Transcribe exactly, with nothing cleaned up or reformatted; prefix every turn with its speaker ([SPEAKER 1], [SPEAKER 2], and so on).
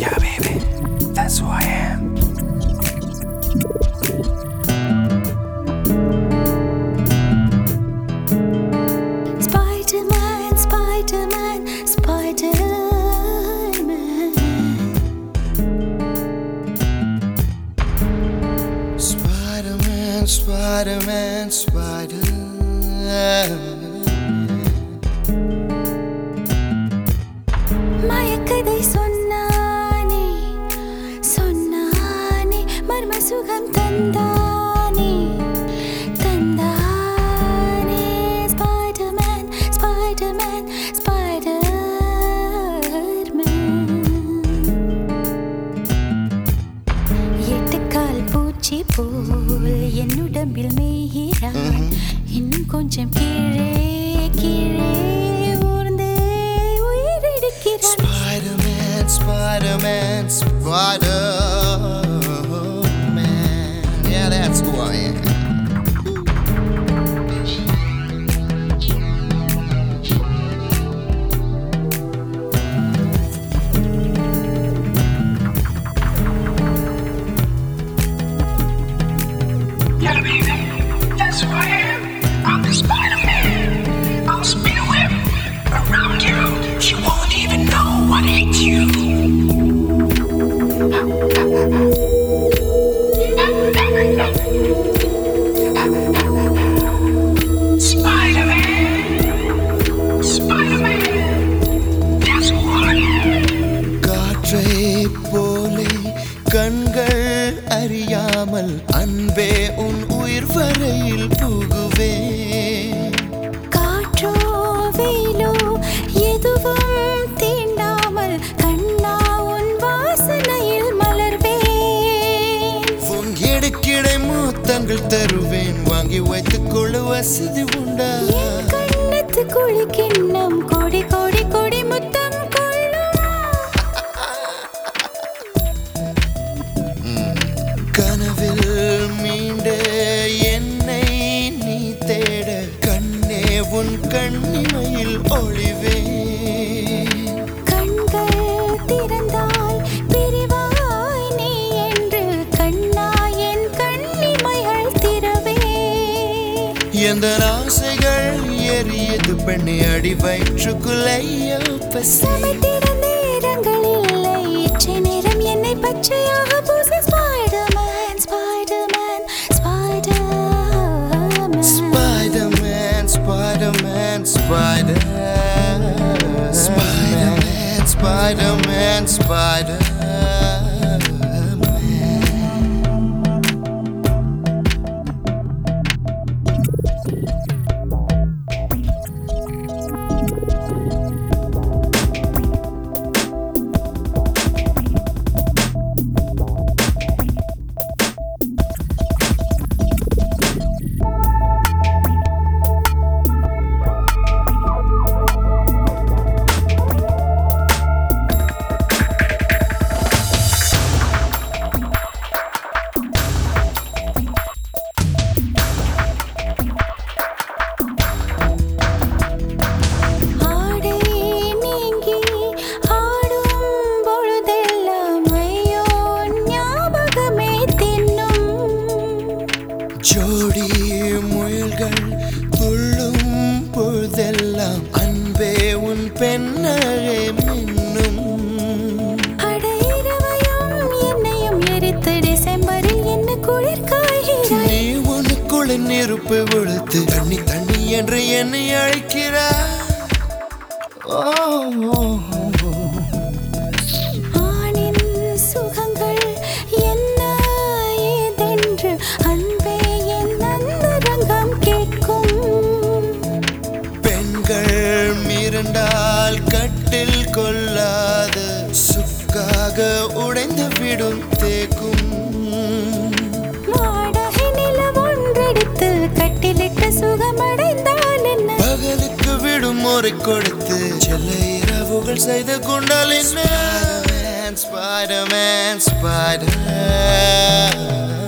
[SPEAKER 1] Yeah, baby, that's who I am.
[SPEAKER 2] Spider-Man, Spider-Man, Spider-Man.
[SPEAKER 1] Spider-Man, Spider-Man, Spider-Man.
[SPEAKER 2] மயக்கதை சொன்னானே சொன்னானே மர்ம சுகம் தந்தானே தந்தானே ஸ்பைடர்மேன் ஸ்பைடர்மேன் ஸ்பைடர்மேன் எட்டுக்கால் பூச்சி போல் என் உடம்பில் மேய்கிறான் இன்னும் கொஞ்சம் கீழே கீழே
[SPEAKER 1] Spider-Man, Spider-Man, Spider-Man. Yeah, that's who I am.
[SPEAKER 3] Yeah, baby, that's who I am. I'm the Spider-Man. I'll spin a web around you. You won't even know what hit you. Spider-Man, Spider-Man, that's who I am.
[SPEAKER 1] காற்றை போலே கண்கள் அறியாமல் அன்பே உன் உயிர் வரையில் புகுவேன்.
[SPEAKER 2] காற்றோ வெயிலோ எதுவும் தீண்டாமல் கண்ணா உன் வாசனையில் மலர்வேன்.
[SPEAKER 1] உன் இடுக்கிடை மூத்தங்கள் தருவேன், வாங்கி வைத்துக் கொள்ள வசதி உண்டா?
[SPEAKER 2] என் கண்ணத்து குளிக்கிண்ணம் கோடி கோடி கோடி முத்தம் கொள்ளுமா?
[SPEAKER 1] கனவில் மீண்ட என்னை நீ தேட கண்ணே உன் கண்ணிமையில் ஒளிவேன்.
[SPEAKER 2] கண்கள் திறந்தால் பிரிவாய் நீ என்று கண்ணா என் கண்ணிமைகள் திறவே.
[SPEAKER 1] எந்த ஆசைகள் எரியது பெண்ணை அடி வயிற்றுக்குள்ளையோ பசி.
[SPEAKER 2] சமைத்திட நேரங்கள் இல்லை இச்சை நேரம் என்னை பச்சையாக பூச. Spiderman Spiderman Spiderman
[SPEAKER 1] Spider-Man, Spider-Man, Spider Spider-Man, Spider-Man, Spider-Man.
[SPEAKER 2] ஆடை நீங்கி ஆடும் பொழுதெல்லாம் ஐயோ ஞாபகமே தின்னும்.
[SPEAKER 1] ஜோடி முயல்கள் துள்ளும் பொழுதெல்லாம் அன்பே உன் பெண்ணழே மின்னும்.
[SPEAKER 2] அட இரவையும் என்னையும் எரித்து டிசம்பரில் என்ன குளிர் காய்கிறாய்.
[SPEAKER 1] நீ உனக்குள்ள நெருப்பு வெளுத்து தண்ணி தண்ணி என்று என்னை அழைக்கிறாய். ஓ,
[SPEAKER 2] ஆணின் சுகங்கள் என்ன ஏதென்று அன்பே என் அந்தரங்கம் கேட்கும்.
[SPEAKER 1] பெண்கள் மிரண்டால் கட்டில் கொள்ளாத சுக்காக உடைந்து விடும் தேக்கும்.
[SPEAKER 2] வாடகை நிலம் ஒன்றெடுத்து கட்டிலிட்ட சுகமடைந்தால் என்ன?
[SPEAKER 1] பகலுக்கு விடுமுறை கொடுத்து செல்ல இரவுகள் செய்து கொண்டால் என்ன? Spider-Man, Spider-Man, Spider-Man.